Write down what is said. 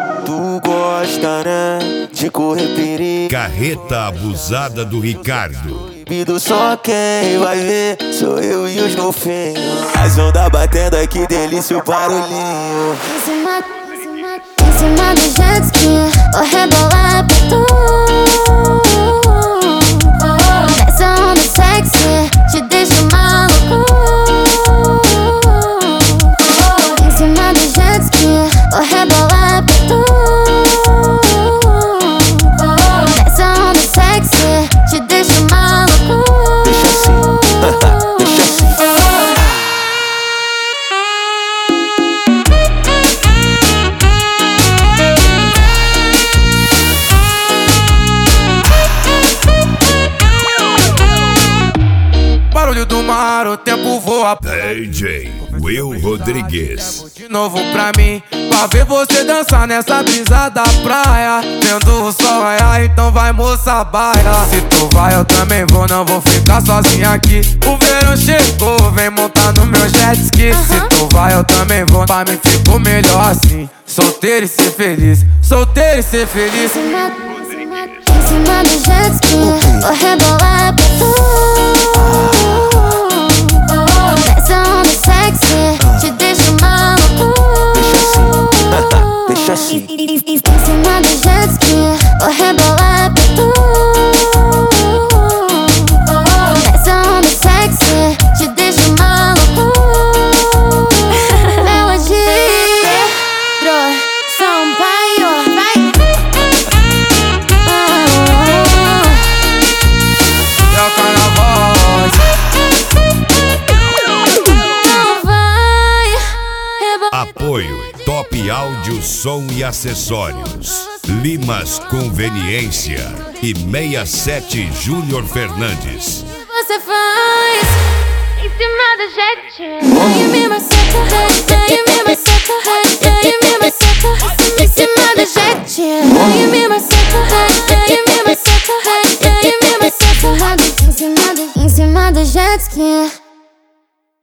Tu gosta, né, de correr perigo. Carreta abusada do Ricardo. Proibido só quem vai ver sou eu e os golfinhos. As ondas batendo aqui, delícia o barulhinho. Em cima do jet ski, vou rebolar pra tu. Essa onda sexy te deixa maluco. Em cima do jet ski, vou rebolar pra tu. Essa onda sexy te deixa maluco. Deixa assim, deixa assim. Barulho do mar, o tempo voa. DJ Will Rodrigues. De novo pra mim, pra ver você dançar nessa brisa da praia. Vendo o sol raiar, então vai moça baia. Se tu vai eu também vou, não vou ficar sozinho aqui. O verão chegou, vem montar no meu jet ski. Se tu vai eu também vou, pra mim ficou melhor assim. Solteiro e ser feliz, solteiro e ser feliz. Em cima do jet ski, vou rebolar pra tu. Essa onda sexy te deixa maluco. Deixa assim. Em cima do jet ski, vou rebolar pra tu. Essa onda sexy te deixa maluco. Melodia, Sampaio, vai. É o carnaval. Não vai rebolar. Apoio Top Áudio, Som e Acessórios. Limas Conveniência e 67 Júnior Fernandes. Você faz em cima do jet.